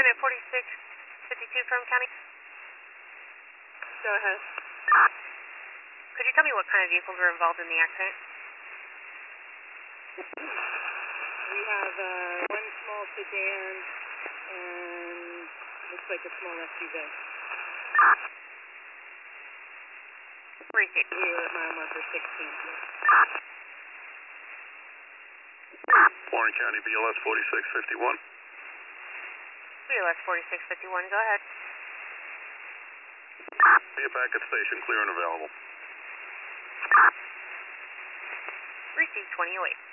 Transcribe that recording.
Unit 4652 from County. Go ahead. Could you tell me what kind of vehicles were involved in the accident? We have one small sedan and looks like a small SUV. Where is it? We were at mile marker 16. Warren County BLS 4651. BLS 4651, go ahead. Be a back at station, clear and available. Received 2008.